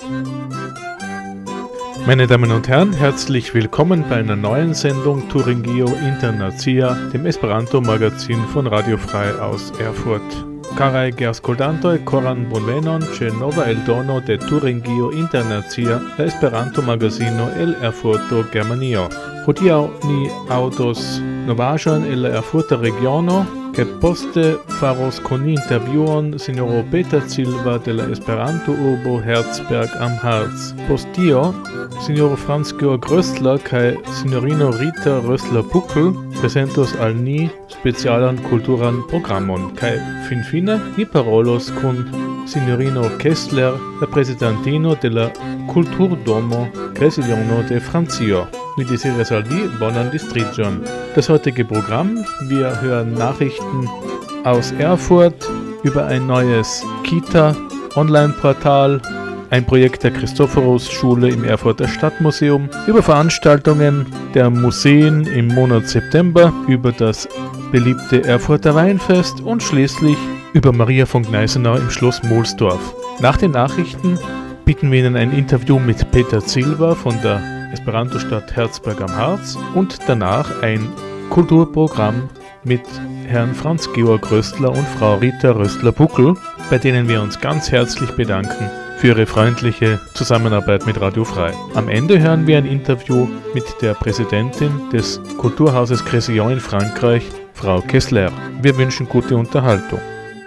Meine Damen und Herren, herzlich willkommen bei einer neuen Sendung Turingio Internacia, dem Esperanto-Magazin von Radio Frei aus Erfurt. Carai geascoltantoi coran bonvenon ce nova eldono de Turingio Internacia, la Esperanto-magazino el Erfurto, Germanio. Hodiaŭ ni aŭdos novaĵon el la Erfurta regiono, che poste faros con intervjuon signoro Peter Silva de la Esperanto-urbo Herzberg am Harz. Post tio, signoro Franz Georg Röstler kaj signorino Rita Röstler-Puckel presentos al ni specialan kulturan programon, kaj finfine ni parolos kun signorino Kessler, la presidentino de la Kulturdomo Gresiliono de Francio. Wir deseres al vi bonan distriĝon. Das heutige Programm, wir hören Nachrichten aus Erfurt über ein neues Kita-Online-Portal, ein Projekt der Christophorus-Schule im Erfurter Stadtmuseum, über Veranstaltungen der Museen im Monat September, über das beliebte Erfurter Weinfest und schließlich über Maria von Gneisenau im Schloss Mohlsdorf. Nach den Nachrichten bieten wir Ihnen ein Interview mit Peter Silva von der Esperanto-Stadt Herzberg am Harz und danach ein Kulturprogramm mit Herrn Franz Georg Röstler und Frau Rita Röstler-Puckel, bei denen wir uns ganz herzlich bedanken für ihre freundliche Zusammenarbeit mit Radio Frei. Am Ende hören wir ein Interview mit der Präsidentin des Kulturhauses Grésillon in Frankreich, Frau Kessler. Wir wünschen gute Unterhaltung.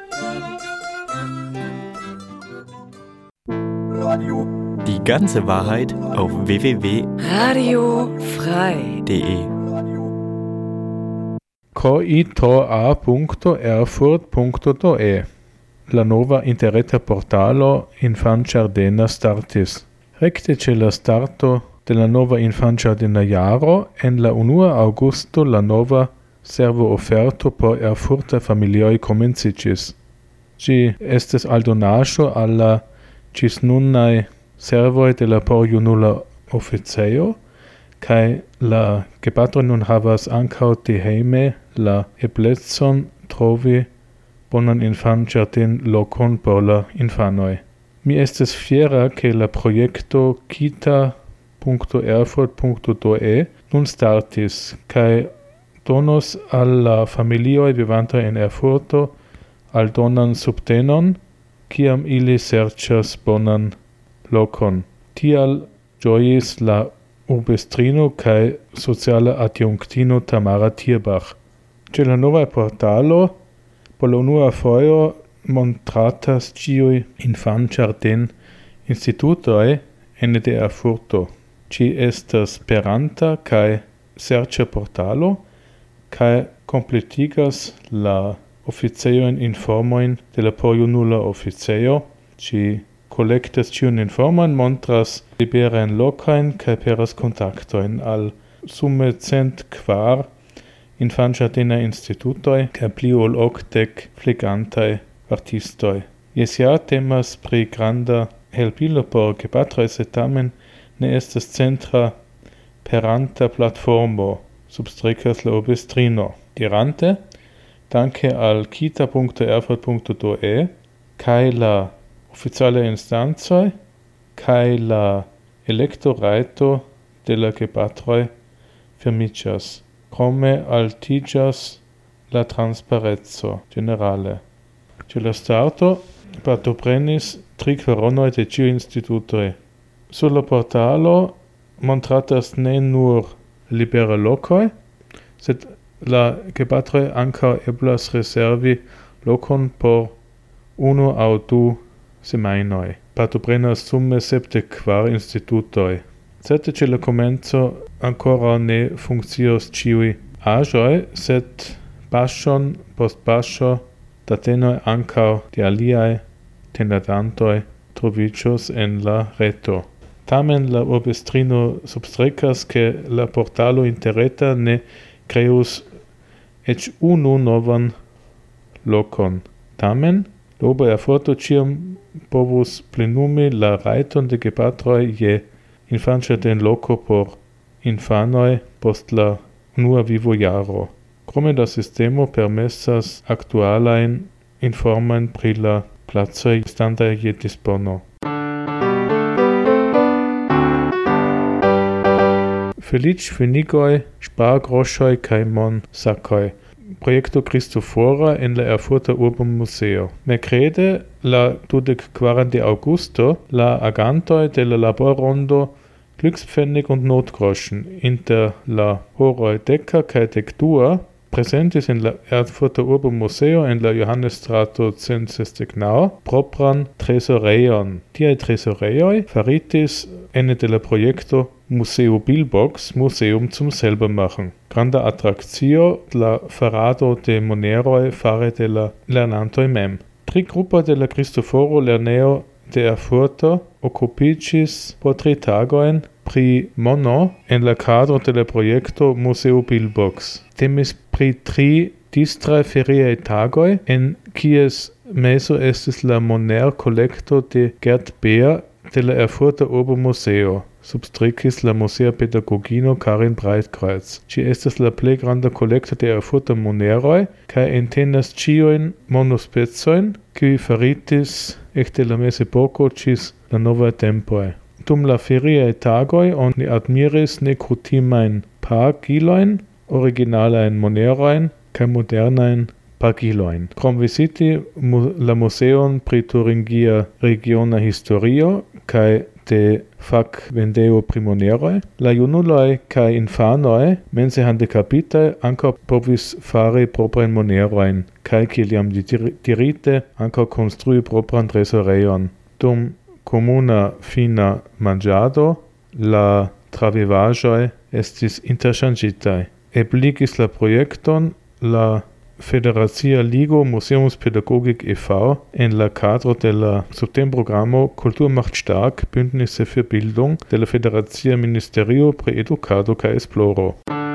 Die ganze Wahrheit auf www.radiofrei.de. coitoa.erfurt.de. La nova interreta portalo Infanĝardena startis. Rekte ĉe la starto de la nova infanĝardena jaro en la 1 aŭgusto la nova servo-oferto por erfurta familioj komenciĝis. Ĝi estas aldonaĵo al la ĝisnunaj servoj de la porjunula oficejo, kaj la gepatroj nun havas ankaŭ de hejme la eblecon trovi bonan infanĝarden-lokon por la infanoj. Mi estas fiera ke la projekto kita.erfurt.de nun startis kaj donos al la familioj vivantaj en Erfurto aldonan subtenon, kiam ili serĉas bonan lokon. Tial ĝojis la urbestrino kaj sociala adjunktino Tamara Tierbach. Ĉe la nova portalo por la unua fojo montratas ĉiuj infanĝarden-institutoj ene de Erfurto. Ĝi estas peranta kaj serĉa portalo kaj kompletigas la oficejojn informojn de la porjunula oficejo. Ĝi kolektas ĉiujn informojn, montras liberajn lokojn kaj peras kontaktojn al sume 104 infanĝardenaj institutoj kaj pli ol 80 flegantaj artistoj. Jes ja temas pri granda helpilo por gepatroj, sed tamen ne estas centra peranta platformo, substrekas la urbestrino. Dirante, danke al kita.erfurt.de kaj la oficiale instancoj kaj la elektorajto de la gepatroj fermiĝas. Krome altiĝas la transpareco ĝenerale. Ĉe la starto partoprenis 3 kvaronoj de ĉiuj institutoj. Sur la portalo montratas ne nur libera lokoj, sed la gepatroj ankaŭ eblas rezervi lokon por 1 aŭ 2 semajnoj. Partoprenas sume 74 institutoj. Certe ĉe la komenco ankoraŭ ne funkcios ĉiuj aĵoj, sed paŝon post paŝo datenoj ankaŭ de aliaj tendadantoj troviĝos en la reto. Tamen la urbestrino substrekas, ke la portalo interreta ne kreus eĉ unu novan lokon. Tamen, la urbo Erfurto ĉiam povus plenumi la rajton de gepatroj je infanĝarden-loko por infanoj post la unua vivojaro. Krome la sistemo permesas aktualajn informojn pri la placoj standaj je dispono. Felice Finigoi Spargroschoi kai mon Sakoi. Proyecto Cristofora en la Erfurter Urban Museo. Mercrede, la 24 de Augusto, la agantoi de la Laborrondo Glückspfennig und Notgroschen inter la Horoi Deca kai Dectua presentis in la Erfurter Urban Museo en la Johannesstrato 169 propran tresoreion. Tiai tresoreioi faritis ene de la Proyecto Museo Billbox, Museum zum Selbermachen. Granda attractio la farado de moneroi fare de la lernantoi mem. Tri gruppa de la Cristoforo Lerneo de Erfurter occupicis po 3 tagoin pri mono en la cadro de la Proyecto Museo Billbox. Temis pri 3 distrae feriae tagoi en quies meso estis la moner collecto de Gerd Beer de la Erfurter Urban Museo. Substricis la Musea Pedagogino Karin Breitkreuz. Ci estas la plej granda kolekto de Erfurter moneroj kaj entenas ĉiujn monospecojn, kiuj faritis ekde la mezepoko ĝis la novaj tempoj. Dum la feriaj tagoj oni admiris nekutimajn pagilojn, originalajn monerojn kaj modernajn pagilojn. Krom viziti la muzeon pri Turingia regiona historio kaj de fac vendeo pri moneroj, la junuloj kaj infanoj mense handikapitaj ankaŭ povis fari proprajn monerojn kaj kiel jam dirite ankaŭ konstrui propran trezorejon. Dum komuna fina manĝado la travivaĵoj estis interŝanĝitaj. Ebligis la projekton la Federacia Ligo Museumspädagogik e.V. en la cadro de la Subtemprogramo Kultur macht stark Bündnisse für Bildung de la Federacia Ministerio pri Edukado kaj Esploro.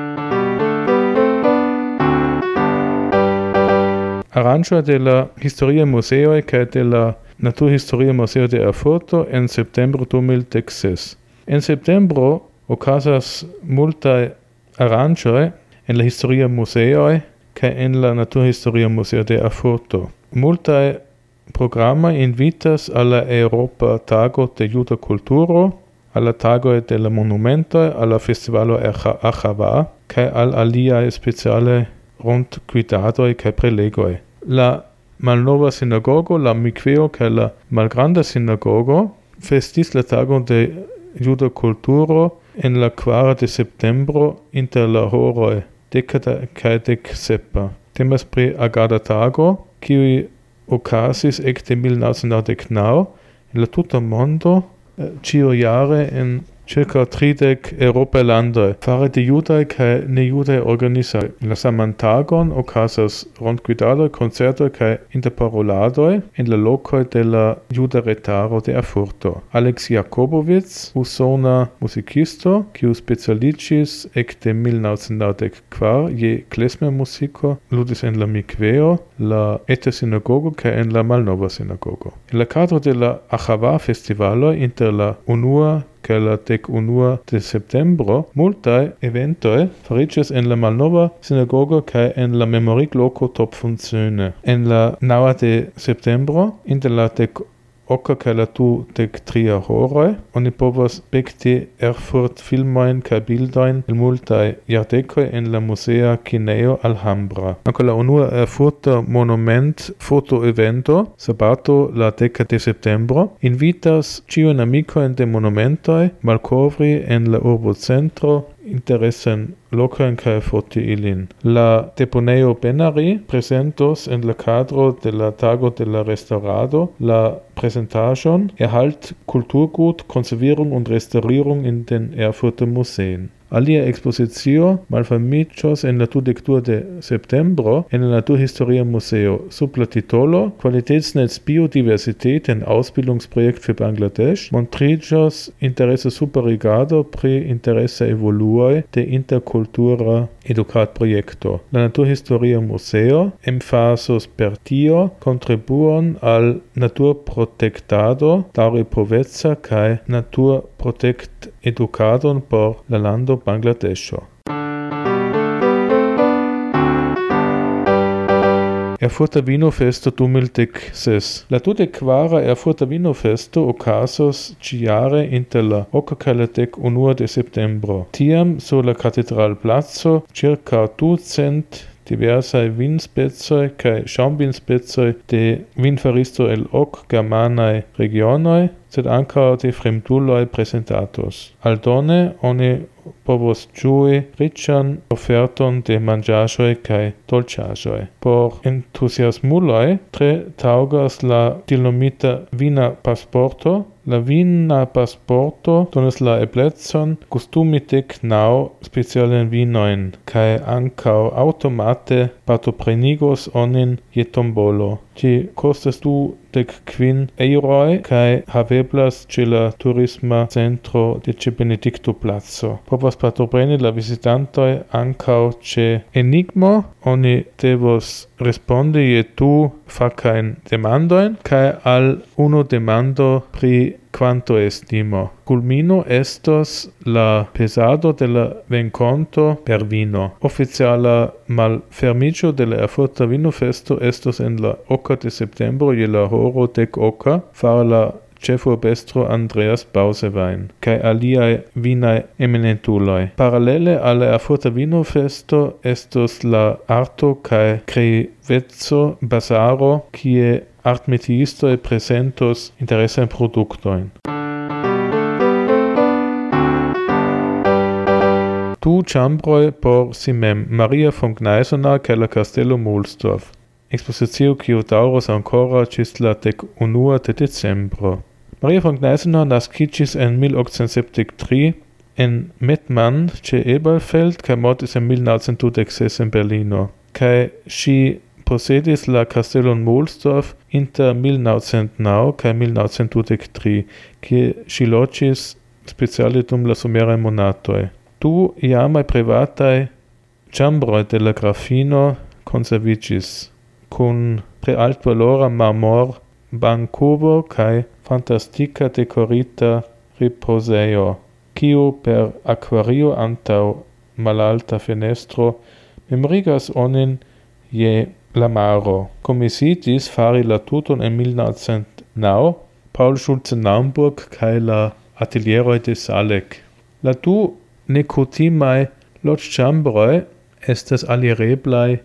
Aranĝo de la Historia Museoj kaj de la Naturhistoria Museo de Erfurto en septembro 2016. En septembro okazas multaj aranĝoj en la Historia Museoj kaj en la Naturhistoria Museo de Erfurto. Multaj programoj invitas al la Eŭropa Tago de Juda Kulturo, al la Tagoj de la Monumentoj, al la Festivalo Ahava kaj al aliaj specialaj rondgvidadoj kaj prelegoj. La malnova sinagogo, la mikveo kaj la malgranda sinagogo festis la tagon de Juda Kulturo en la 4 de septembro inter la horoj decada kaj dek sepa. Temas pri agada tago, kiuj okazis ekde 1999 en la tuta mondo ĉiujare en circa 30 Eŭropaj landoj, fare de judaj kaj nejudaj organizoj. La saman tagon okazas rondgvidadoj, koncertoj kaj interparoladoj en la lokoj de la juda retaro de Erfurto. Alex Jakobowicz, usona muzikisto, kiu specialiĝis ekde 1994 je klezmermuziko, ludis en la mikveo, la eta sinagogo kaj en la malnova sinagogo. En la kadro de la Ahava festivalo inter la unua kaj la 11 de septembro multaj eventoj fariĝis en la malnova sinagogo kaj en la memorigloko Topfunzöhne. En la 9 de septembro inter la 10 kaj la 23 horoj oni povas spekti Erfurt-filmojn kaj bildojn el multaj jardekoj en la Muzea Kineo Alhambra. Ankaŭ la unua Erfurta monument-foto-evento, sabato la 10 de septembro, invitas ĉiujn amikojn de monumentoj malkovri en la urbocentro interesan lokojn kaj foti ilin. La deponejo Benari presentos en la kadro de la Tago de la Restaurado la Präsentaĵon Erhalt Kulturgut, Konservierung und Restaurierung in den Erfurter Museen. Alia expozicio malfermiĝos en la 22 de septembro en la Naturhistoria Museo sub la titolo Qualitätsnetz Biodiversität en Ausbildungsprojekt für Bangladesh montriĝos interesa superrigado pri interesa evoluoj de interkultura edukadprojekto. La Naturhistoria Museo emfazos per tio kontribuon al naturprotektado daŭre poveca kaj naturprotektedukadon por la lando Bangladesho. Erfurta Vino Festo 2016. La 24 Erfurta Vino Festo ocasos ciare inter la 8 kaj la 11 de septembro. Tiam sur la Katedralplaco circa 200 diversaj vinspecoj kaj ŝaŭmvinspecoj de vinfaristo el ok germanaj regionoj, sed ankaŭ de fremduloj presentatos. Aldone oni povos ĝui riĉan oferton de manĝaĵoj kaj dolĉaĵoj. Por entuziasmuloj tre taŭgas la tilnomita vina pasporto. La vina pasporto donas la eblecon gustumi 9 specialajn vinojn kaj ankaŭ aŭtomate partoprenigos onin je tombolo. Ĝi kostas 25 € kaj haveblas ĉe la turisma centro de ĉe Benedikto Placo. Povas partopreni la vizitantoj ankaŭ ĉe enigmo. Oni devos respondi je 2 fakajn demandojn kaj al unu demando pri quanto estimo. Culmino estos la pesado de la venkonto per vino. Oficiala malfermiĝo de la Erfurta Vino Festo estos en la 8 de septembro je la horo 10 far la ĉefurbestro Andreas Bausewein kaj aliaj vinaj eminentuloj. Paralele al la Erfurta Vino Festo estos la arto kaj kreiveco bazaro, kie artmetiistoj prezentos interesajn produktojn. Du ĉambroj por si mem, Maria von Gneisenau kaj la Kastelo Mulsdorf. Ekspozicio kiu daŭros ankoraŭ ĝis la 11 de decembro. Maria von Gneisenau naskiĝis en 1873 en Mettmann ĉe Eberfeld kaj mortis en 1926 en Berlino. Kaj ŝi posedis la Kastelon Mulsdorf inter 1909 kaj 1923, kie ŝi loĝis speciale dum la someraj monatoj. 2 iamaj privataj ĉambroj de la grafino konserviĝis, kun tre altvalora marmor-bankubo kaj fantastika dekorita ripozejo, kiu per akvario antaŭ malalta fenestro memorigas onin je la maro. Komisitis fari la tuton en 1909 Paul Schulze-Naumburg kaj la atelieroj de Salek. La 2 nekutimaj loĝĉambroj estas alireblaj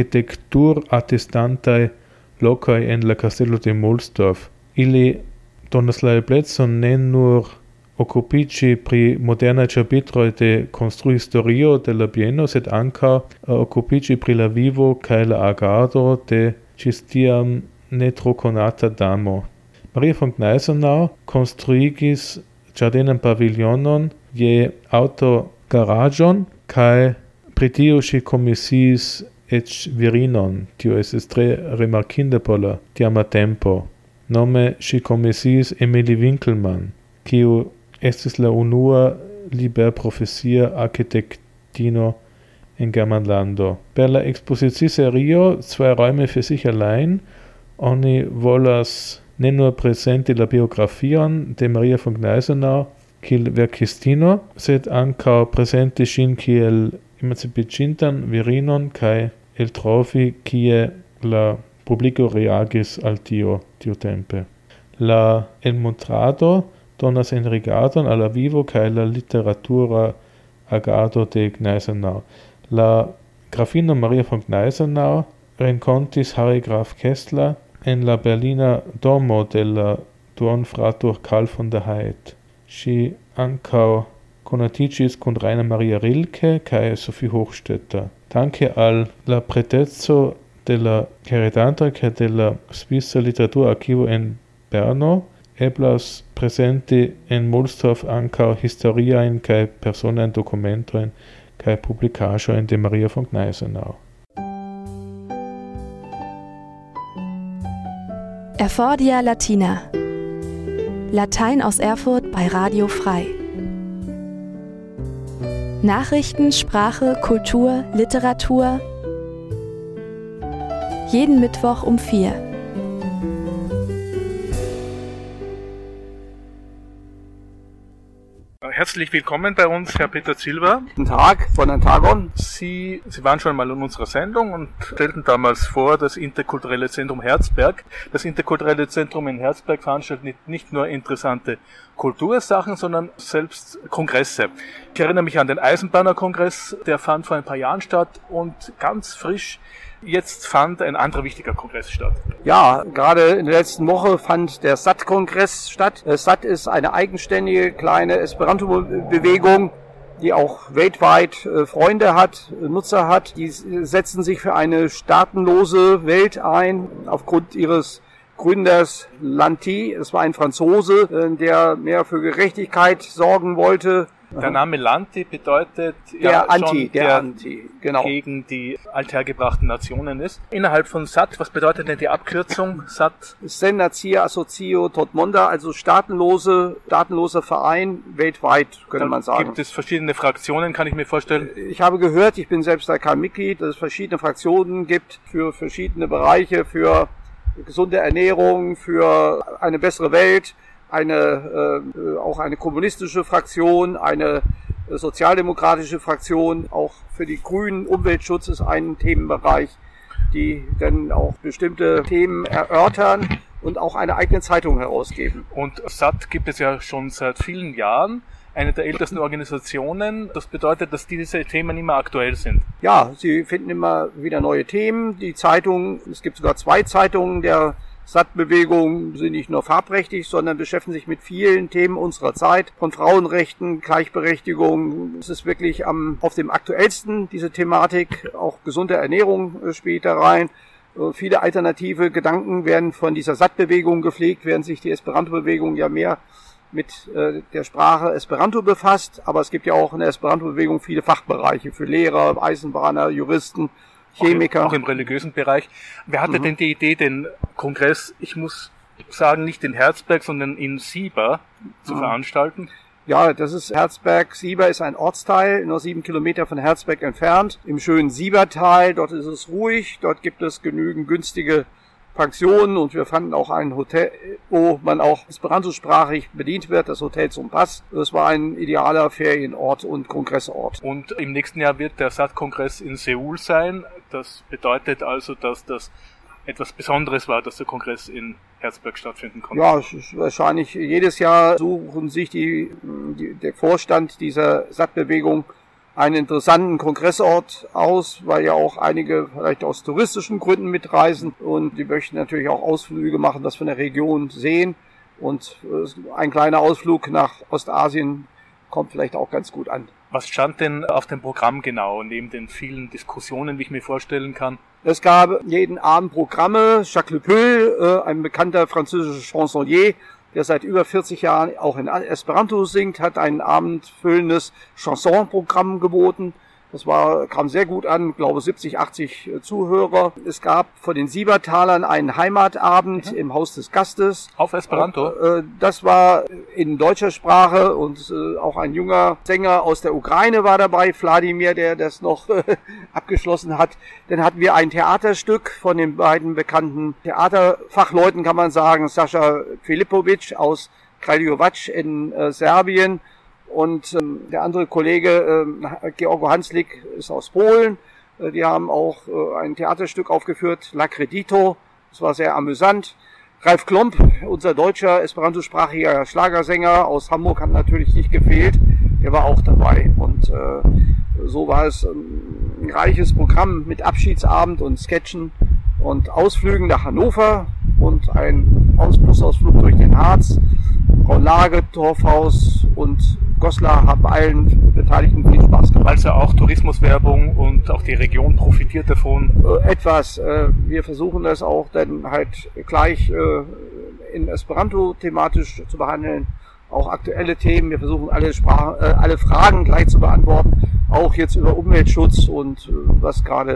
arkitektur-atestantaj lokoj en la Kastelo de Mulsdorf. Ili donas la eblecon ne nur okupiĝi pri modernaj ĉapitroj de konstruhistorio de la bieno, sed ankaŭ okupiĝi pri la vivo kaj la agado de ĝis tiam ne tro konata damo. Maria von Gneisenau konstruigis ĝardenan paviljonon je aŭtogaraĝon kaj pri tio ŝi komisiis eĉ virinon. Tio estis tre rimarkinda por la tiama tempo. Nome ŝi komisiis Emilie Winkelmann, kiu estis la unua liberprofesia arkitektino en Germanlando. Per la ekspozicieserio Zwei Räume für sich allein oni volas ne nur presenti la biografion de Maria von Gneisenau kiel verkistino, sed ankaŭ presenti ŝin kiel emancipiĝintan virinon kaj eltrovi kie la publiko reagis al tio tiutempe. La elmontrado donas enrigadon al la vivo kaj la literatura agado de Gneisenau. La grafino Maria von Gneisenau renkontis Harry Graf Kessler en la Berlina domo de la duonfratur Karl von der Heydt. Ŝi ankaŭ konatiĝis kun Rainer Maria Rilke kaj Sophie Hochstetter. Danke al la preteco de la heredantoj kaj de la Svisa Literaturarkivo en Berno eblas presenti en Mulsdorf ankaŭ historiajn kaj personajn dokumentojn kaj publikaĵojn de Maria von Gneisenau. Erfordia Latina. Latein aus Erfurt bei Radio Frei. Nachrichten, Sprache, Kultur, Literatur. Jeden Mittwoch um 4. Herzlich willkommen bei uns, Herr Peter Silber. Guten Tag von Antagon. Sie waren schon mal in unserer Sendung und stellten damals vor das Interkulturelle Zentrum Herzberg. Das Interkulturelle Zentrum in Herzberg veranstaltet nicht nur interessante Kultursachen, sondern selbst Kongresse. Ich erinnere mich an den Eisenbahnerkongress, der fand vor ein paar Jahren statt und ganz frisch jetzt fand ein anderer wichtiger Kongress statt. Ja, gerade in der letzten Woche fand der SAT-Kongress statt. SAT ist eine eigenständige kleine Esperanto-Bewegung, die auch weltweit Freunde hat, Nutzer hat. Die setzen sich für eine staatenlose Welt ein, aufgrund ihres Gründers Lanty. Es war ein Franzose, der mehr für Gerechtigkeit sorgen wollte. Der Name Lanty bedeutet der Anti, genau, gegen die althergebrachten Nationen ist. Innerhalb von SAT, was bedeutet denn die Abkürzung SAT? Sen Natia Asocio Tot Monda, also staatenloser Verein weltweit, könnte man sagen. Gibt es verschiedene Fraktionen, kann ich mir vorstellen? Ich habe gehört, ich bin selbst da kein Mitglied, dass es verschiedene Fraktionen gibt für verschiedene Bereiche, für gesunde Ernährung, für eine bessere Welt. Auch eine kommunistische Fraktion, eine sozialdemokratische Fraktion, auch für die Grünen Umweltschutz ist ein Themenbereich, die dann auch bestimmte Themen erörtern und auch eine eigene Zeitung herausgeben. Und SAT gibt es ja schon seit vielen Jahren, eine der ältesten Organisationen. Das bedeutet, dass diese Themen immer aktuell sind. Ja, sie finden immer wieder neue Themen. Die Zeitung, es gibt sogar 2 Zeitungen der SAT-Bewegung, sind nicht nur farbprächtig, sondern beschäftigen sich mit vielen Themen unserer Zeit, von Frauenrechten, Gleichberechtigung. Es ist wirklich auf dem aktuellsten, diese Thematik. Auch gesunde Ernährung spielt da rein. Viele alternative Gedanken werden von dieser SAT-Bewegung gepflegt, während sich die Esperanto-Bewegung ja mehr mit der Sprache Esperanto befasst. Aber es gibt ja auch in der Esperanto-Bewegung viele Fachbereiche für Lehrer, Eisenbahner, Juristen, Chemiker. Auch im religiösen Bereich. Wer hatte denn die Idee, den Kongress, ich muss sagen, nicht in Herzberg, sondern in Sieber zu veranstalten? Ja, das ist Herzberg. Sieber ist ein Ortsteil, nur 7 Kilometer von Herzberg entfernt. Im schönen Siebertal, dort ist es ruhig, dort gibt es genügend günstige Pensionen und wir fanden auch ein Hotel, wo man auch esperantosprachig bedient wird, das Hotel zum Pass. Das war ein idealer Ferienort und Kongressort. Und im nächsten Jahr wird der SAT-Kongress in Seoul sein. Das bedeutet also, dass das etwas Besonderes war, dass der Kongress in Herzberg stattfinden konnte. Ja, es ist wahrscheinlich jedes Jahr suchen sich der Vorstand dieser SAT-Bewegung einen interessanten Kongressort aus, weil ja auch einige vielleicht aus touristischen Gründen mitreisen und die möchten natürlich auch Ausflüge machen, das von der Region sehen und ein kleiner Ausflug nach Ostasien kommt vielleicht auch ganz gut an. Was stand denn auf dem Programm genau, neben den vielen Diskussionen, wie ich mir vorstellen kann? Es gab jeden Abend Programme. Jacques Le Peul, ein bekannter französischer Chansonnier, der seit über 40 Jahren auch in Esperanto singt, hat ein abendfüllendes Chansonprogramm geboten. Das kam sehr gut an, glaube 70, 80 Zuhörer. Es gab vor den Siebertalern einen Heimatabend im Haus des Gastes. Auf Esperanto? Das war in deutscher Sprache und auch ein junger Sänger aus der Ukraine war dabei, Wladimir, der das noch abgeschlossen hat. Dann hatten wir ein Theaterstück von den beiden bekannten Theaterfachleuten, kann man sagen, Sascha Filipovic aus Kraljevac in Serbien. Und der andere Kollege, Georgo Hanslik, ist aus Polen. Die haben auch ein Theaterstück aufgeführt, L'Accredito. Das war sehr amüsant. Ralf Klomp, unser deutscher esperantosprachiger Schlagersänger aus Hamburg, hat natürlich nicht gefehlt. Der war auch dabei. Und so war es ein reiches Programm mit Abschiedsabend und Sketchen und Ausflügen nach Hannover und ein Busausflug durch den Harz. Frau Lage, Torfhaus und Goslar haben allen Beteiligten viel Spaß gemacht. Also auch Tourismuswerbung und auch die Region profitiert davon? Etwas. Wir versuchen das auch dann halt gleich in Esperanto thematisch zu behandeln. Auch aktuelle Themen. Wir versuchen alle Fragen gleich zu beantworten. Auch jetzt über Umweltschutz und was gerade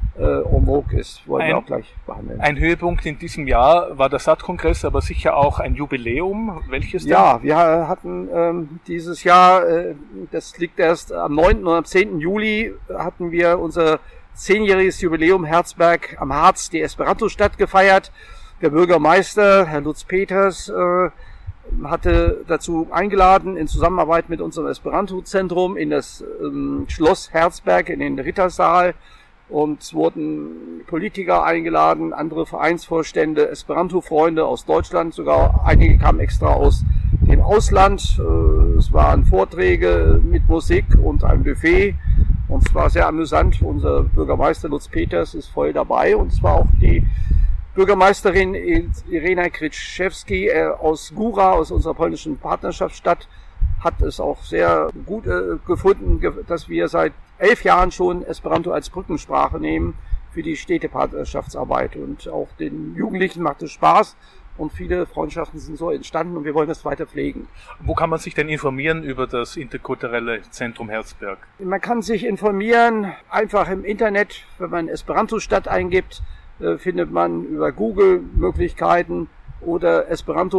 en vogue ist, wollen wir auch gleich behandeln. Ein Höhepunkt in diesem Jahr war der SAT-Kongress, aber sicher auch ein Jubiläum. Welches denn? Ja, wir hatten dieses Jahr, das liegt erst am 9. und am 10. Juli, hatten wir unser 10-jähriges Jubiläum Herzberg am Harz, die Esperanto-Stadt gefeiert. Der Bürgermeister, Herr Lutz Peters, hatte dazu eingeladen, in Zusammenarbeit mit unserem Esperanto-Zentrum in das Schloss Herzberg in den Rittersaal. Und es wurden Politiker eingeladen, andere Vereinsvorstände, Esperanto-Freunde aus Deutschland, sogar einige kamen extra aus dem Ausland. Es waren Vorträge mit Musik und ein Buffet. Und es war sehr amüsant. Unser Bürgermeister Lutz Peters ist voll dabei. Und es war auch die Bürgermeisterin Irena Kryczewski aus Góra, aus unserer polnischen Partnerschaftsstadt, hat es auch sehr gut gefunden, dass wir seit 11 Jahren schon Esperanto als Brückensprache nehmen für die Städtepartnerschaftsarbeit. Und auch den Jugendlichen macht es Spaß und viele Freundschaften sind so entstanden und wir wollen das weiter pflegen. Wo kann man sich denn informieren über das interkulturelle Zentrum Herzberg? Man kann sich informieren einfach im Internet, wenn man Esperanto-Stadt eingibt, findet man über Google Möglichkeiten oder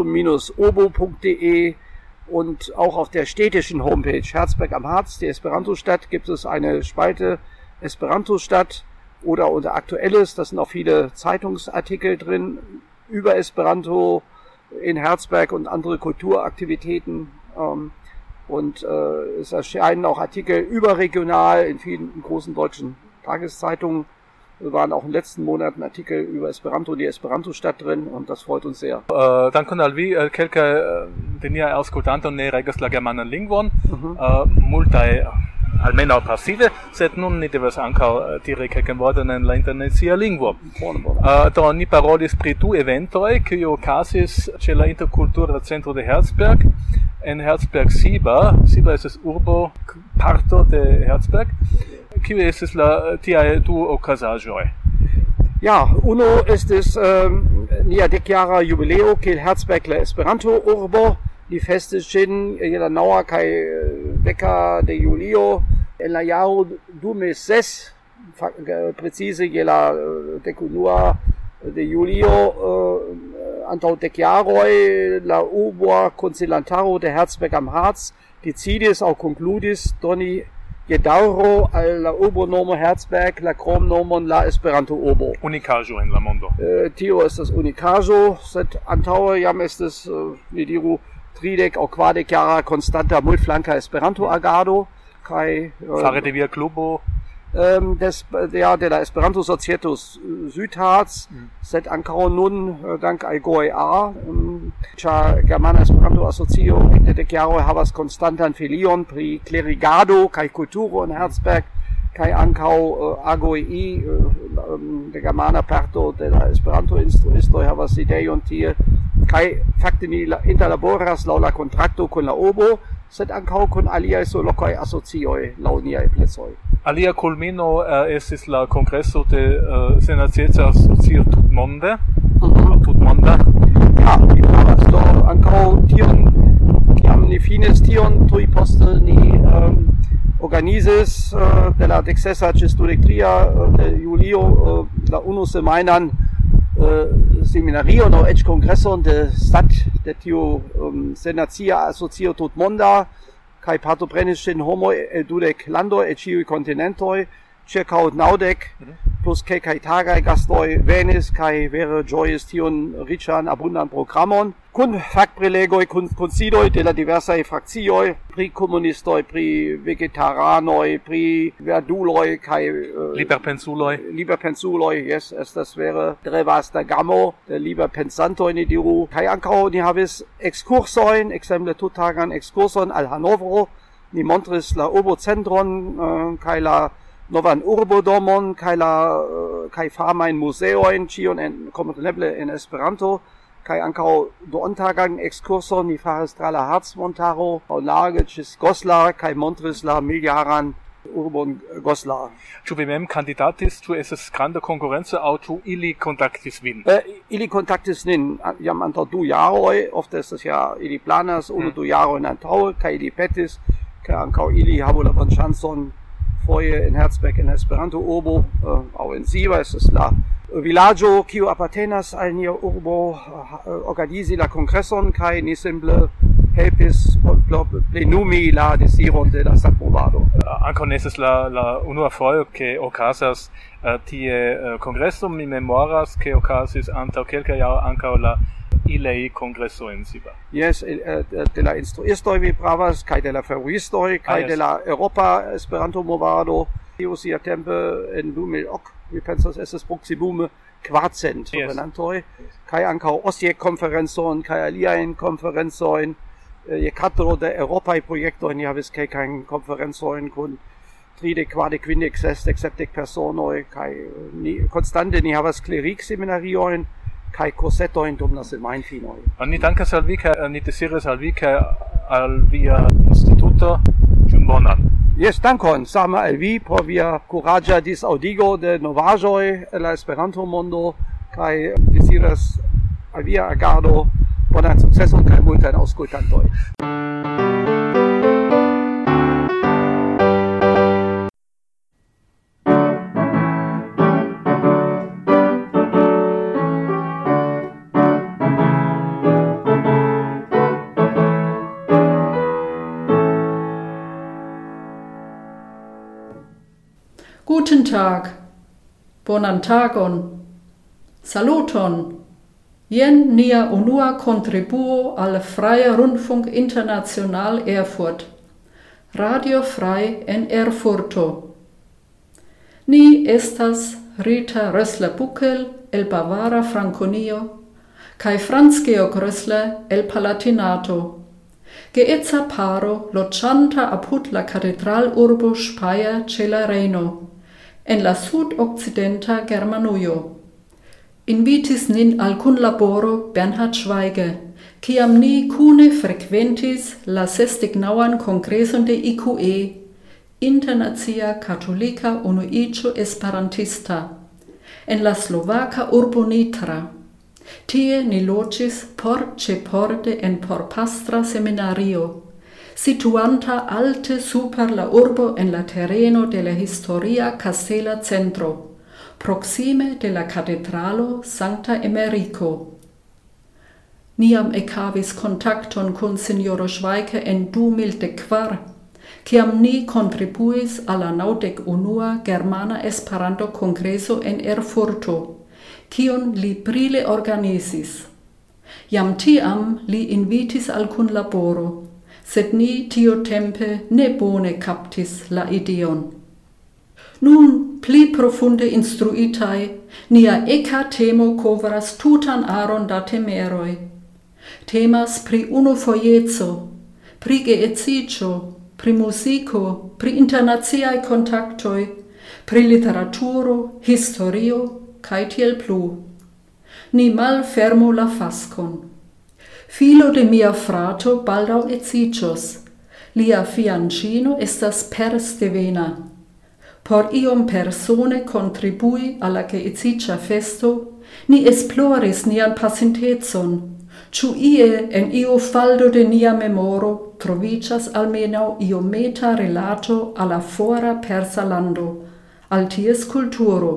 esperanto-obo.de. Und auch auf der städtischen Homepage Herzberg am Harz, die Esperanto-Stadt, gibt es eine Spalte Esperanto-Stadt oder unter Aktuelles. Da sind auch viele Zeitungsartikel drin über Esperanto in Herzberg und andere Kulturaktivitäten. Und es erscheinen auch Artikel überregional in vielen großen deutschen Tageszeitungen. Wir waren auch in den letzten Monaten Artikel über Esperanto, die Esperanto-Stadt drin und das freut uns sehr. Dankon al vi, kelkaj de niaj aŭskultantoj ne regas la germanan lingvon, multaj almenaŭ pasive, sed nun ni devas ankaŭ diri kelkajn vortojn en la internacia lingvo. Do ni parolis pri du eventoj, kiuj okazis ĉe la Interkultura Centro de Herzberg en Herzberg Siba. Siba estas urbo parto de Herzberg. Kiu estis la tiaj du okazaĵoj? Ja, uno estis nia dekjara jubileo kiel Herzberg la Esperanto-urbo. Li festis ĝin je la naŭa kaj deka de julio en la jaro 2006, precize je la dekunua de julio antaŭ dek jaroj la urba konsilantaro de Herzberg am Harz decidis aŭ konkludis doni Gedaŭro al la urbonomo Herzberg la kromnomon la Esperanto-urbo. Unikaĵo en la mondo. Tio estas unikaĵo, sed antaŭe jam estis, ni diru, 30 aŭ 40 jara konstanta multflanka Esperanto-agado kaj fare de via klubo de la Esperanto-Societo Südharz, sed ankaŭ nun dank al GOEA, ĉar Germana Esperanto-Asocio ekde dek jaroj havas konstantan filion pri klerigado kaj kulturo en Herzberg, kaj ankaŭ AGOEI, de germana parto de la Esperanto-instruistoj havas sidejon tie, kaj fakte ni interlaboras laŭ la kontrakto kun la urbo, sed ankaŭ kun aliaj surlokaj asocioj laŭ niaj plecoj. Alia culmino estis la kongreso de Senacieca Asocio tutmonde. Tutmonda. Ja, mi havas do ankaŭ tion, kiam ni finis tion, tuj poste ni organizis de la 16 ĝis 23 de julio la unu semajnan seminarion aŭ eĉ kongreson de stat de tiu Senacia Asocio tutmonda, kaj partoprenis ĝin homoj el 20 landoj el ĉiuj kontinentoj, ĉirkaŭ 90 plus kelkaj tagaj gastoj venis kaj vere ĝojis tiun riĉan abundan programon kun fakprelegoj, kun konsidoj de la diversaj frakcioj pri komunistoj, pri vegetaranoj, pri verduloj kaj liberpensuloj, jes, estas vere tre vasta gamo de liberpensantoj, ni diru, kaj ankaŭ ni havis ekskursojn, ekzemple tuttagan ekskurson al Hanovro, ni montris la urbocentron kaj la novan urbodomon kaj famajn muzeojn, ĉion kompreneble en Esperanto, kaj ankaŭ duontagan ekskurson ni faris tra la Harzmontaro aŭ large ĝis Goslar kaj montris la miljaran urbon Goslar. Ĉu vi mem kandidatis, ĉu estas granda konkurenco aŭ ĉu ili kontaktis vin? Ili kontaktis nin jam antaŭ 2 jaroj, ofte estas ja ili planas 1-2 jarojn antaŭe kaj ili petis, kaj ankaŭ ili havu la bonŝancon foje en Herzberg en Esperanto-urbo aŭ en Siba, estas la vilaĝo kiu apartenas al nia urbo organizi la kongreson kaj ni simple helpis plenumi la deziron de la statmovado. Ankaŭ ne estas la unua fojo ke okazas tie kongreso. Mi memoras ke okazis antaŭ kelkaj jaroj ankaŭ la ilei congresso in Siba. Yes, de la instruistoj vi pravas, kaj de la fervojistoj, kaj de la Europa Esperanto movado. Tio siatempe en 2008, mi pensas estas proksimume 400 prenantoj, kaj ankaŭ OSIEK-konferencon kaj aliajn konferencojn. Je katedro de europaj projektoj ni havis kelkajn konferencojn kun 30, 40, 50, 60, 70 personoj, kaj konstante ni havas klerikseminariojn kaj kursetojn dum la semajnfinoj. Ni dankas al vi kaj ni desiras al vi kaj al via instituto ĉion bonan. Yes, dankon, same al vi por via kuraĝa disaudigo de novaĵoj en la Esperanto-mondo kaj desiras al via agado bonan sukceson kaj multajn aŭskultantoj. Guten Tag, bonan tagon, saluton, jen nia unua contribuo al Freia Rundfunk International Erfurt, Radio Frei en Erfurto. Ni estas Rita Rössler-Buckel el Bavara Franconio, kai Franz Georg Rössler el Palatinato. Geetza paro loĝanta apud la katedralurbo Speyer ĉe la Rejno, en la sud-okcidenta Germanujo. Invitis nin al kunlaboro Bernhard Schweige, kiam ni kune frekventis la 69. kongreson de IQE, Internacia Katolika Unuiĝo Esperantista, en la slovaka urbo Nitra. Tie ni loĝis por ĉe porde en porpastra seminario, situanta alte super la urbo en la tereno de la historia Kastela Centro, proxime de la katedralo Sancta Emerico. Niam ekhavis kontakton kun sinjoro Schweige en 2004, kiam ni kontribuis al la 91. Germana Esperanto-kongreso en Erfurto, kion li brile organizis. Jam tiam li invitis al kunlaboro, sed ni tiotempe ne bone kaptis la ideon. Nun, pli profunde instruitai, nia eka temo kovras tutan aron da temeroi. Temas pri unufojeco, pri geedziĝo, pri muziko, pri internaciaj kontaktoj, pri literaturo, historio, kaj tiel plu. Ni malfermu la faskon. Filo de mia frato baldaŭ edziĝos. Lia fianĉino estas persdevena. Por iom persone contribui alla geedziĝa festo, ni esploris nian pasintecon. Ĉu ie en iu faldo de nia memoro troviĝas almenaŭ iometa rilato al la fora persa lando, al ties kulturo.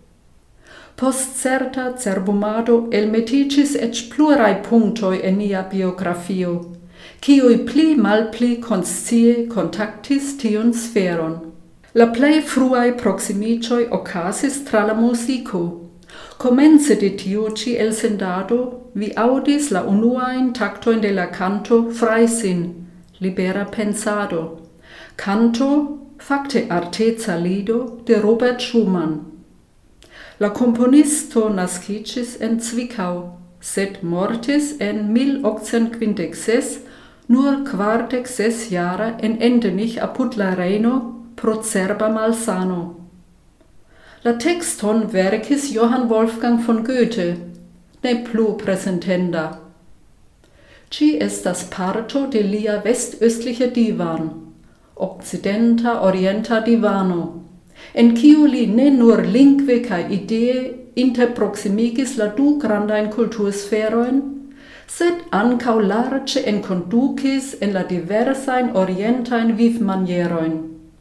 Post certa cerbumado elmetiĝis eĉ pluraj punktoj en nia biografio, kiuj pli malpli konscie kontaktis tiun sferon. La plej fruaj proksimiĝoj okazis tra la muziko. Komence de tiu ĉi elsendado vi aŭdis la unuajn taktojn de la kanto Freisinn, libera pensado. Kanto, fakte arteca lido de Robert Schumann. La komponisto naskiĝis en Zwickau, sed mortis en 1856, nur 46-jara en Endenich apud la Rejno pro cerba malsano. La tekston verkis Johann Wolfgang von Goethe, ne plu presentenda. Ci estas parto de lia vestöstlicher divan, occidenta orienta divano, en kiu li ne nur lingve kaj idee interproximigis la du grandajn kultursferojn, sed ankaŭ larĝe enkondukis en la diversajn orientajn vivmanierojn.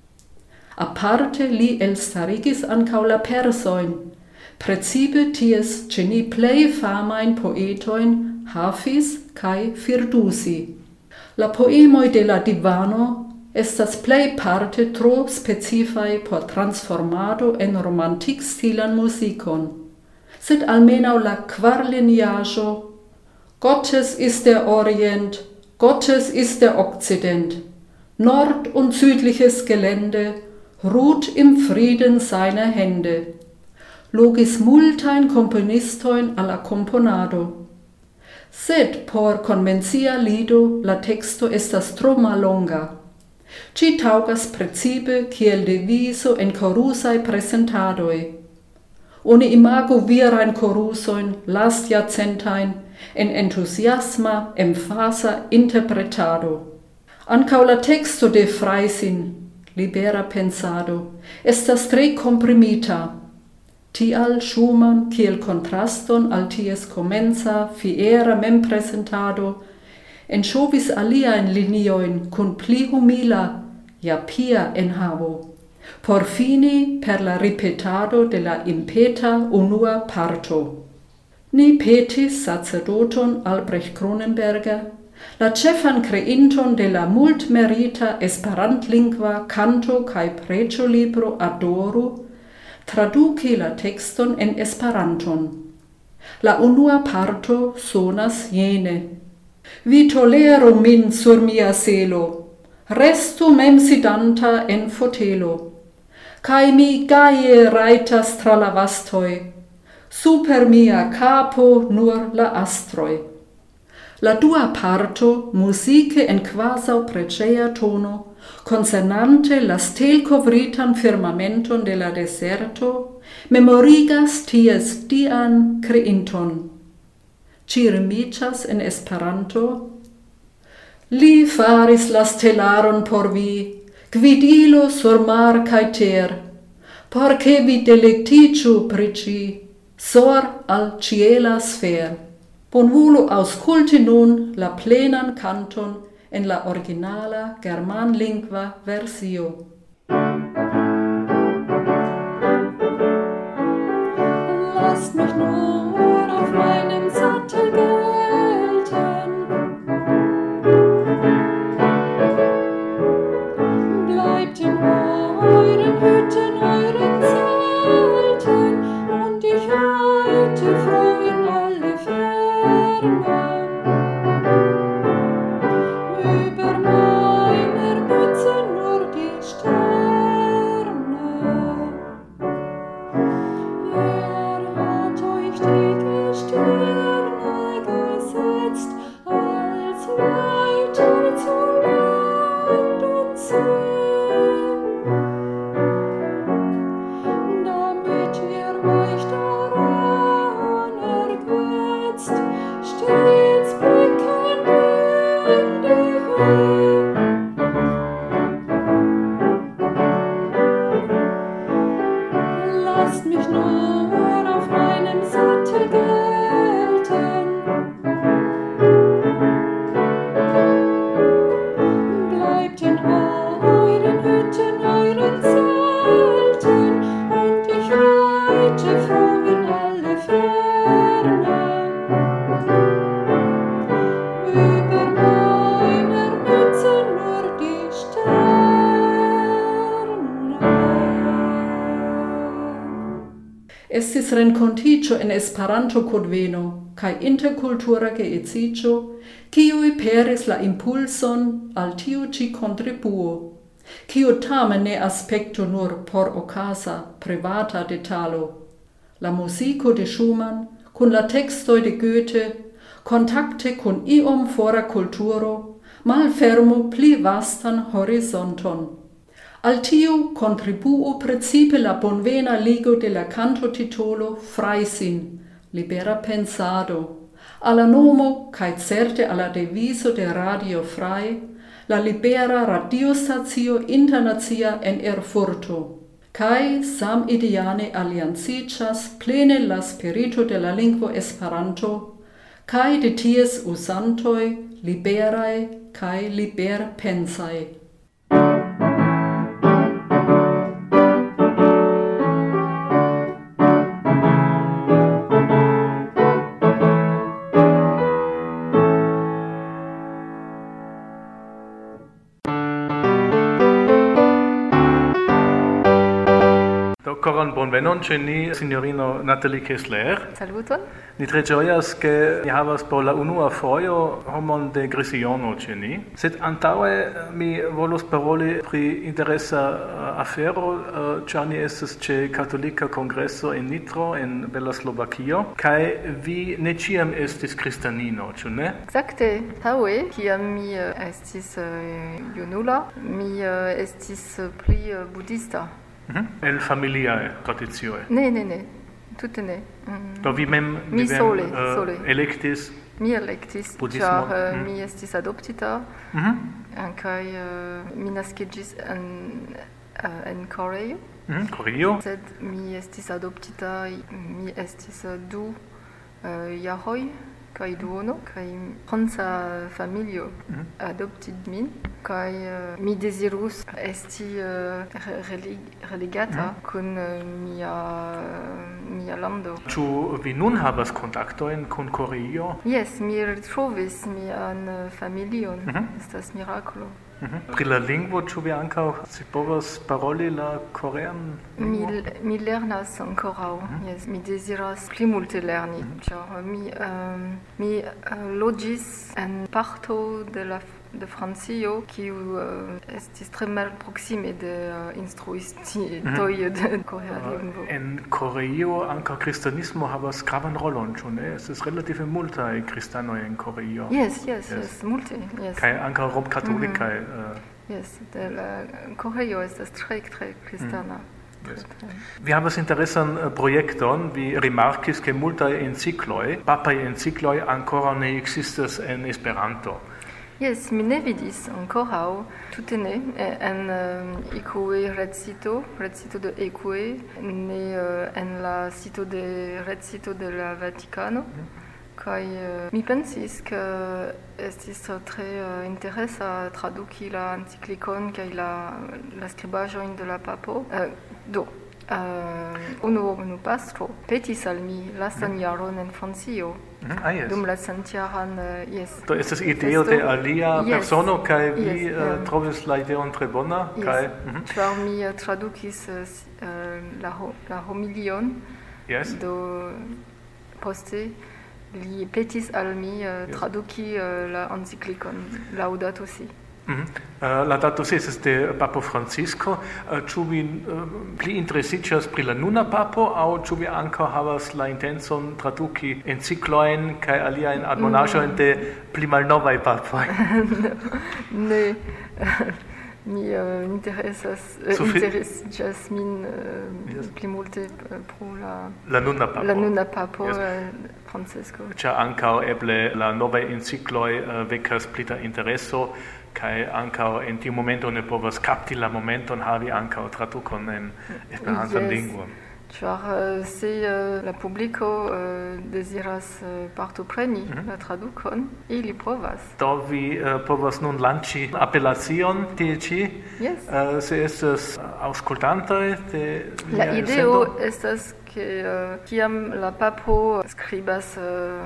Aparte li elstarigis ankaŭ la persojn, precipe ties ĉe ni plej famajn poetojn Hafiz kaj Firdusi. La poemoj de la divano estas plej parte tro specifaj por transformado en romantik-stilan muzikon, sed almenaŭ la kvarliniaĵo Gottes ist der Orient, Gottes ist der Okzident. Nord- und südliches Gelände ruht im Frieden seiner Hände. Logis multain componistojn alla componado. Sed por convencia lido la texto estas tro mallonga. Ci taugas precipe kiel deviso en chorusai presentadoi. Oni imago virain chorusoin last jacentain en entusiasma emphasa interpretado. Ancau la texto de Freisin, libera pensado, estas tre comprimita. Tial Schumann kiel contraston al ties comenza fiera mem presentado enŝovis aliajn liniojn kun pli humila, ja pia enhavo, por fini per la ripetado de la impeta unua parto. Ni petis sacerdoton Albrecht Cronenberger, la ĉefan kreinton de la multmerita esperantlingva kanto kaj preĝolibro Adoru, traduki la texton en Esperanton. La unua parto sonas jene. Vi toleru min sur mia celo, restu mem sidanta en fotelo, cae mi gaie raitas tra la vastoi, super mia capo nur la astroi. La dua parto, musice en quasau precea tono, concernante la stelcovritan firmamenton de la deserto, memorigas ties dian creinton. Ci remicias en Esperanto? Li faris la stellaron por vi, gvidilo sur mar cae ter, porce vi delecticiu prici, sor al ciela sfer. Bonvolu ausculti nun la plenan canton en la originala germanlingva versio. Lasst mich nur auf meinem Sattel gelten, bleibt in euren Hütten, euren Zelten, und ich reite froh in alle Ferne. Über meiner Mütze nur die Sterne. Hat euch die Gestirne gesetzt, als Leiter zu Land und See, damit ihr euch daran ergötzt, stets blickend in die Höhe. Lasst mich nur auf meinem Sattel gelten, bleibt in euren Hütten, euren Zelten, und ich reite froh in alle Ferne. Über meiner Mütze nur die Sterne. Estis renkontiĝo en Esperanto-kunveno kaj interkultura geedziĝo, kiuj peris la impulson al tiu ĉi kontribuo, kiu tamen ne aspektu nur por okaza, privata detalo. La muziko de Schumann kun la tekstoj de Goethe, kontakte kun iom fora kulturo, malfermu pli vastan horizonton. Al tiu contribuo precipe la bonvena ligo de la cantotitolo Freisin, libera pensado, alla nomo cae certe alla deviso de Radio Frei, la libera radiostacio internazia en Erfurto, cae sam idiane aliancicas plene la spirito de la lingvo Esperanto, cae de ties usantoi liberae cae liberpensai. Ankoran bonvenon ĉe ni, sinjorino Natalie Kessler. Saluton. Ni tre ĝojas, ke ni havas por la unua fojo homon de Gresiono ĉe ni. Sed antaŭe mi volus paroli pri interesa afero, ĉar ni estas ĉe Katolika Kongreso en Nitro en Bela Slovakio, kaj vi ne ĉiam estis kristanino, ĉu ne? Ekzakte. Taŭe, kiam mi estis junula, mi estis pli budista. El familiae tradicioj. Ne. Tute ne. Do vi mem sole. Elektis? Mi elektis, budismo? ĉar mi estis adoptita, kaj mi naskiĝis en Koreo. Koreo? Sed mi estis adoptita, mi estis 2 jaroj kaj duono, kaj franca familio adoptis min, kaj mi dezirus esti religata kun mia lando. Ĉu vi nun havas kontaktojn kun Koreo? Yes, mi retrovis mian familion. Estas miraklo. Pri la lingvo, ĉu vi ankaŭ povas paroli la korean lingvon? Mi lernas ankoraŭ. Yes, mi deziras pli multe lerni, ĉar mi loĝis en parto de Francio, kiu estis tre malproksime de instruistoj de korea lingvo. En Koreo ankaŭ kristanismo havas gravan rolon, ĉu ne? Estas relative multaj kristanoj en Koreo. Yes, multe. Yes. Kaj ankaŭ romkatolikaj. Yes, Koreo estas tre kristana. Yes. Vi havas interesan projekton, vi rimarkis, ke multaj encikloj, papaj encikloj ankoraŭ ne ekzistas en Esperanto. Yes, mi ne vidis ankoraŭ, tute ne, en Ecue Redsito de Ecue, ne en la sito de Redsito de la Vatikano, kaj mi pensis, ke estis tre interesa traduki la enciklikon kaj la skribaĵojn de la papo. Unu pastro petis al mi lastan jaron en Francio. Yes. Dum la centjaran, yes. Do estas ideo de alia persono, kaj vi trovis la ideon tre bona? Ĉar mi tradukis la homilion, do poste li petis al mi traduki la enciklikon Laudato Si. Laudato Si estas de Papo Francisco. Ĉu vi pli interesiĝas pri la nuna papo aŭ ĉu vi ankaŭ havas la intencon traduki enciklojn kaj aliajn admonaĵojn de pli malnovaj papoj? Ne. Mi interesiĝas min pli multe pro la nuna papo Francisco. Ĉar ankaŭ eble la novaj encikloj vekas pli da intereso, kaj ankaŭ en tiu momento ne povas kapti la momenton havi ankaŭ tradukon en Esperantan lingvon. Ĉar se la publiko deziras partopreni la tradukon, ili povas. Do vi povas nun lanĉi apelacion tie ĉi? Yes. Se estas aŭskultantoj de la ideo estas ke kiam la papo skribas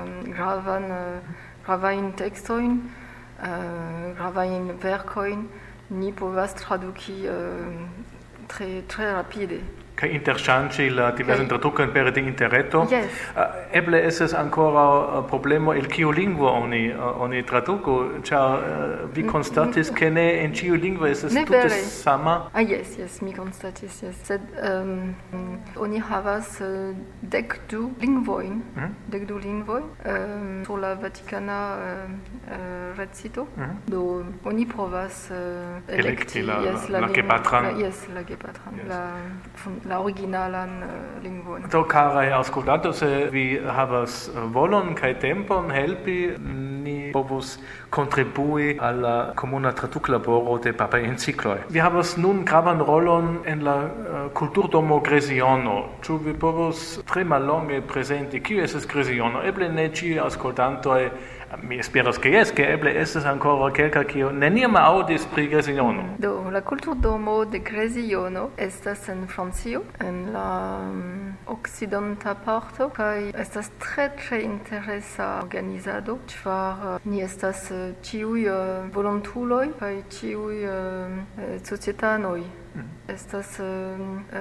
gravajn tekstojn, gravajn verkojn, ni povas traduki tre rapide. Kaj interŝanĝi la diversajn tradukojn pere de interreto. Yes. Eble estas ankoraŭ problemo el kiu lingvo oni traduku, ĉar vi konstatis ke ne en ĉiu lingvo estas tute sama. Yes, mi konstatis, yes. Sed oni havas 12 lingvojn, sur la Vatikana redsito. Do oni povas elekti la gepatran. Yes, la gepatran. La originalan lingvon. Do, karaj aŭskultantoj, se vi havas volon kaj tempon helpi, ni povus kontribui al la komuna traduklaboro de papaj encikloj. Vi havas nun gravan rolon en la kulturdomo Gresiono. Ĉu vi povus tre mallonge prezenti kio estas Gresiono? Eble ne ĉiuj aŭskultantoj, mi esperas ke jes, ke eble estas ankoraŭ kelkaj kiu neniam aŭdis pri Gresiono. Do, la kulturdomo de Gresiono estas en Francio, en la okcidenta parto, kaj estas tre interesa organizado, ĉar ni estas ĉiuj volontuloj kaj ĉiuj societanoj. Estas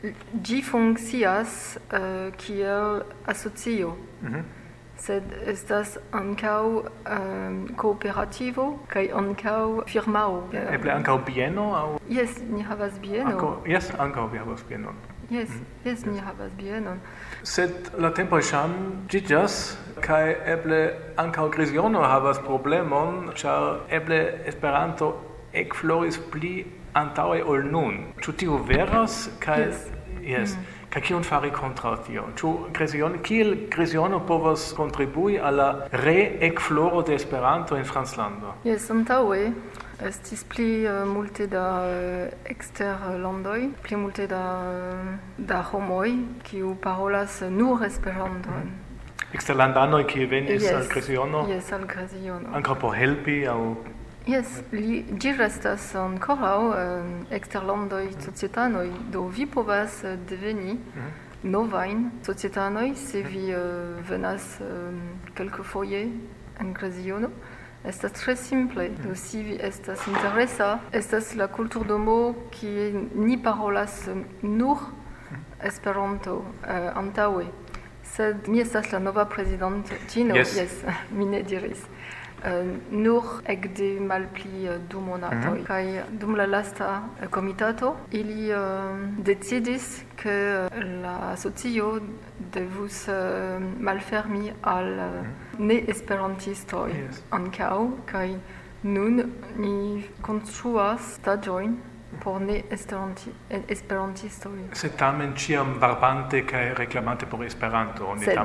ĝi funkcias kiel asocio. Sed estas ankaŭ kooperativo kaj ankaŭ firmao. Eble ankaŭ bieno aŭ? Jes, ni havas bienon. Ankaŭ vi havas bienon. Jes, ni havas bienon. Sed la tempoj ŝanĝiĝas kaj eble ankaŭ Greziono havas problemon, ĉar eble Esperanto ekfloris pli antaŭe ol nun. Ĉu tio veras? Kaj jes. Kaj kion fari kontraŭ tio? Ĉu kiel Greziono povas kontribui al la re-ekfloro de Esperanto en Franclando? Jes, antaŭe estis pli multe da eksterlandoj, pli multe da homoj, kiu parolas nur Esperanton. Eksterlandanoj, kiuj venis al Greziono? Jes, al Greziono. Ankaŭ por helpi aŭ? Jes, ĝi restas ankoraŭ eksterlandaj societanoj, do vi povas deveni novajn societanoj, se vi venas kelkfoje en Greziono. Estas tre simple, do si vi estas interesa, estas la kulturdomo, kie ni parolas nur Esperanto antaŭe. Sed mi estas la nova prezidantino, jes, mi ne diris. Nur ekde malpli 2 monatoj. Kaj dum la lasta komitato ili decidis ke la asocio devus malfermi al ne-esperantistoj ankaŭ, kaj nun ni konstruas staĝojn por ne-esperantistoj. Sed tamen ĉiam varbante kaj reklamante por Esperanto.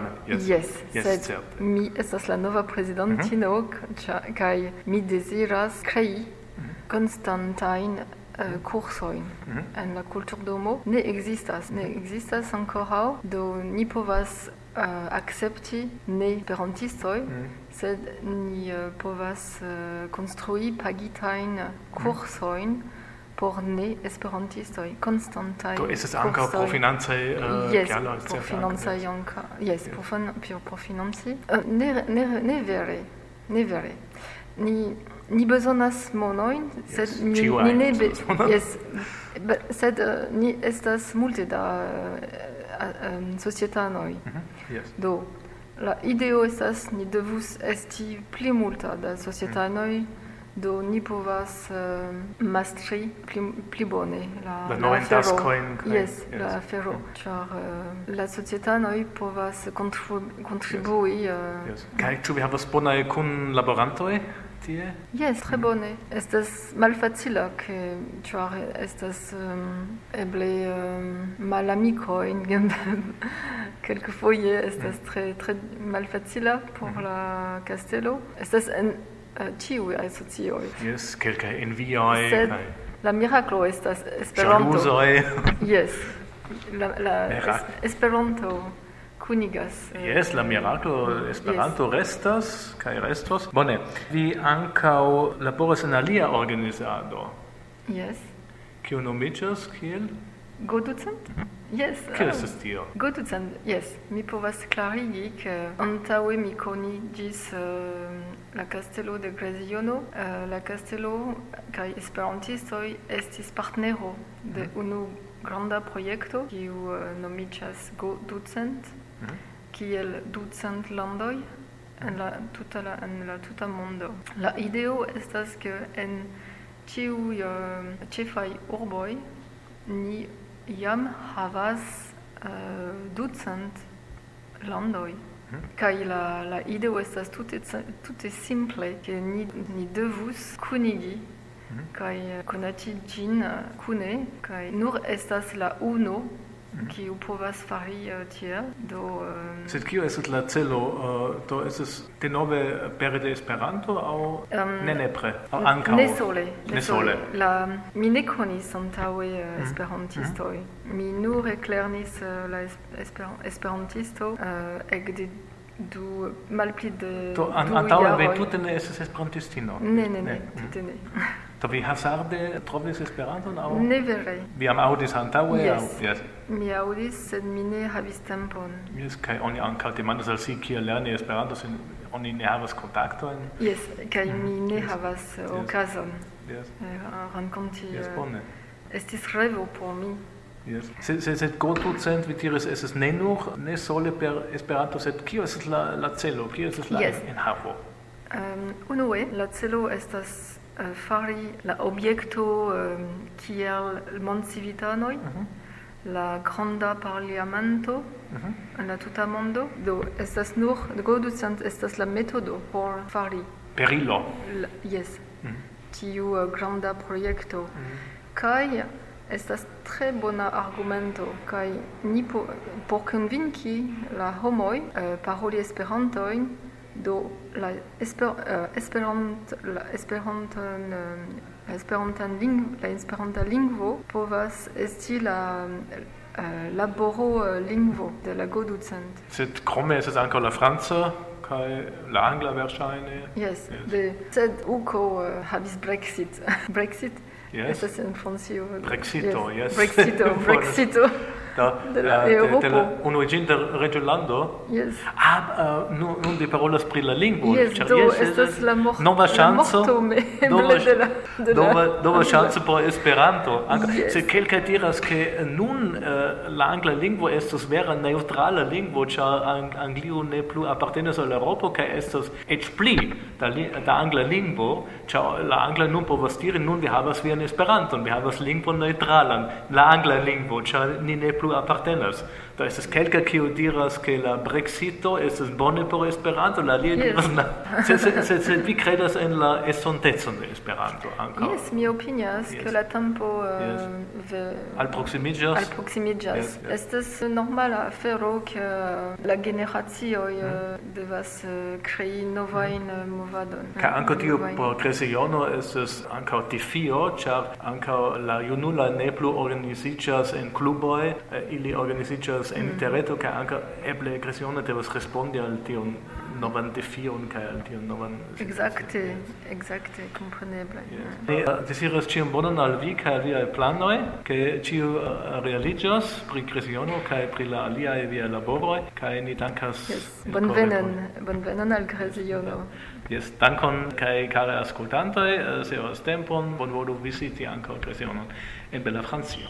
Sed mi estas la nova prezidantino kaj mi deziras krei konstantajn kursojn en la kulturdomo. Ne ekzistas ankoraŭ, do ni povas akcepti ne-esperantistoj, sed ni povas konstrui pagitajn kursojn por ne-esperantistoj, konstantaj kursoj. Do estas ankaŭ por financaj kialoj? Por financaj ankaŭ. Jes, por financi. Ne vere. Ni bezonas monojn, sed ni ne sed ni estas multe da societanoj. Do la ideo estas ni devus esti pli multa da societanoj. Do ni povas mastri pli bone la afero. La afero. Ĉar la societanoj povas kontribui. Kaj ĉu vi havas bonaj kunlaborantoj tie? Jes, tre bone. Estas malfacila, ĉar estas eble malamikoj. Kelkfoje estas tre malfacila por la kastelo. Estas ĉiuj asocioj. Jes, kelkaj envioj. Sed la miraklo estas Esperanto. Ĵaluzoj. Jes, la Esperanto kunigas. Jes, la miraklo Esperanto restas kaj restos. Bone, vi ankaŭ laboras en alia organizado. Jes. Kiu nomiĝas kiel? Go-Ducent? Yes. Kiel estas tio? Go-Ducent, yes. Mi povas klarigi, ke antaŭe mi koniĝis la kastelo de Greziono. La kastelo kaj esperantistoj estis partnero de unu granda projekto, kiu nomiĝas Go-Ducent, kiel 200 landoj en la tuta mondo. La ideo estas, ke en ĉiuj ĉefaj urboj ni jam havas 200 landoj. Kaj la ideo estas tute simple, ke ni devus kunigi kaj konati ĝin kune, kaj nur estas la uno kiu povas fari tiel. Sed kio estas la celo? Do estas denove pere de Esperanto aŭ nepre? Aŭ ankaŭ? Ne sole. Mi ne konis antaŭe esperantistoj. Mi nur eklernis la esperantisto ekde malpli de 2 jaroj. Antaŭe vi tute ne estas esperantistino? Ne, tute ne. Do vi hazarde trovis Esperanton aŭ? Ne vere. Vi jam aŭdis antaŭe? Yes. Mi aŭdis, sed mi ne havis tempon. Jes, kaj oni ankaŭ demandas al si kiel lerni Esperanto, se oni ne havas kontaktojn? Jes, kaj mi ne havas okazon renkonti. Jes, bone. Estis revo por mi Yes. Se co-docent vi diras estas ne nur ne sole per Esperanto, sed kio estas la celo, kio estas la enhavo? Unue, la celo estas fari la objekto kiel mondcivitanoj, la granda parlamento en la tuta mondo. Do estas nur co-docent estas la metodo por fari Perilo. Yes. Tiu granda projekto. Kaj estas tre bona argumento kaj ni por konvinki la homoj paroli Esperantojn, do la Esperanta lingvo povas esti la laboro lingvo de la co-docent. Sed krome estas ankaŭ la franca kaj la angla verŝajne. Yes. Sed uko havis Brexit. Brexit. Yes. Estas en Francio. Brexito, yes. Brexito. De la Eŭropo. De la unuiĝinta reĝolando. Yes. Nun vi parolas pri la lingvo. Yes, do estas la morto. Nova ŝanco. Nova de ŝanco por Esperanto. Yes. Se kelkaj diras ke nun la angla lingvo estas vera neŭtrala lingvo, ĉar Anglio ne plu apartenas al Eŭropo kaj estas eĉ pli da angla lingvo, ĉar la angla nun povas diri nun vi havas vian Esperanton, vi havas lingvon neŭtralan, la angla lingvo, ĉar ni ne plu apartenas. Do estas kelkaj kiuj diras ke la Brexito estas bone por Esperanto, la aliaj diras ne. Sed vi kredas en la estontecon de Esperanto ankaŭ? Yes, mi opinias ke la tempo alproksimiĝas. Yes. Estas normala afero ke la generacioj devas krei novajn movadon. Kaj ankaŭ tio por Kresiono estas ankaŭ defio, ĉar ankaŭ la junuloj ne plu organiziĝas en kluboj, ili organiziĝas en interreto, kaj ankaŭ eble Kresiono devas respondi al tion novan defion kaj al tion novan... Exacte, kompreneble. Mi deziras ĉion bonan al vi kaj viaj planoj, ke ĉio realiĝos pri Kresiono kaj pri la aliaj viaj laboroj, kaj ni dankas... Bonvenon al Kresiono. Yes, dankon kaj kare aŭskultantoj, se havas tempon, bonvolu viziti ankaŭ Kresionon en Bela Francio.